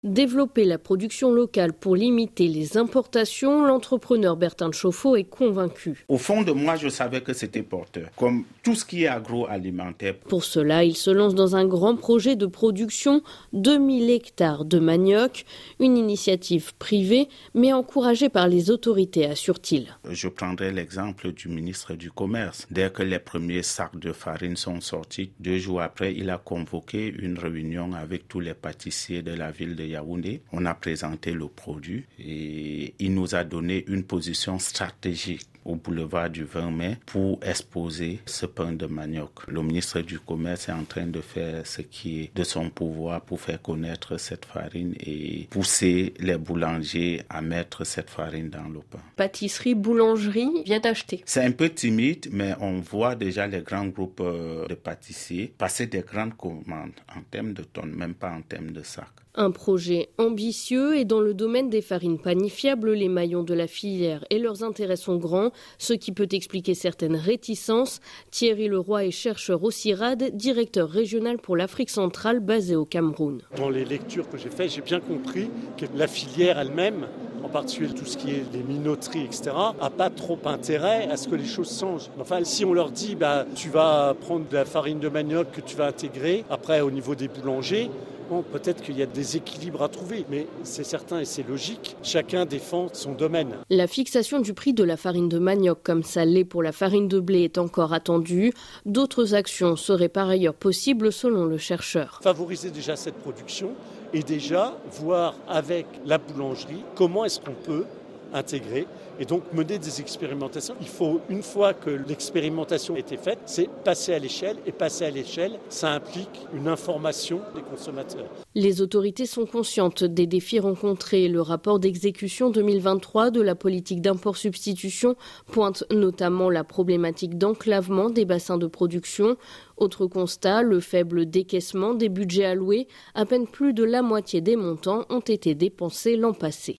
Développer la production locale pour limiter les importations, l'entrepreneur Bertin Chauffeau est convaincu. Au fond de moi, je savais que c'était porteur, comme tout ce qui est agroalimentaire. Pour cela, il se lance dans un grand projet de production, 2000 hectares de manioc, une initiative privée, mais encouragée par les autorités, assure-t-il. Je prendrai l'exemple du ministre du Commerce. Dès que les premiers sacs de farine sont sortis, 2 jours après, il a convoqué une réunion avec tous les pâtissiers de la ville de Yaoundé. On a présenté le produit et il nous a donné une position stratégique au boulevard du 20 mai pour exposer ce pain de manioc. Le ministre du Commerce est en train de faire ce qui est de son pouvoir pour faire connaître cette farine et pousser les boulangers à mettre cette farine dans le pain. Pâtisserie, boulangerie vient d'acheter. C'est un peu timide, mais on voit déjà les grands groupes de pâtissiers passer des grandes commandes en termes de tonnes, même pas en termes de sacs. Un projet ambitieux et dans le domaine des farines panifiables, les maillons de la filière et leurs intérêts sont grands, ce qui peut expliquer certaines réticences. Thierry Leroy est chercheur au CIRAD, directeur régional pour l'Afrique centrale basé au Cameroun. Dans les lectures que j'ai faites, j'ai bien compris que la filière elle-même, en particulier tout ce qui est les minoteries, etc., n'a pas trop intérêt à ce que les choses changent. Enfin, si on leur dit tu vas prendre de la farine de manioc que tu vas intégrer, après au niveau des boulangers, bon, peut-être qu'il y a des équilibres à trouver, mais c'est certain et c'est logique, chacun défend son domaine. La fixation du prix de la farine de manioc, comme ça l'est pour la farine de blé, est encore attendue. D'autres actions seraient par ailleurs possibles selon le chercheur. Favoriser déjà cette production et déjà voir avec la boulangerie comment est-ce qu'on peut intégrer et donc mener des expérimentations. Il faut, une fois que l'expérimentation a été faite, c'est passer à l'échelle. Et passer à l'échelle, ça implique une information des consommateurs. Les autorités sont conscientes des défis rencontrés. Le rapport d'exécution 2023 de la politique d'import-substitution pointe notamment la problématique d'enclavement des bassins de production. Autre constat, le faible décaissement des budgets alloués. À peine plus de la moitié des montants ont été dépensés l'an passé.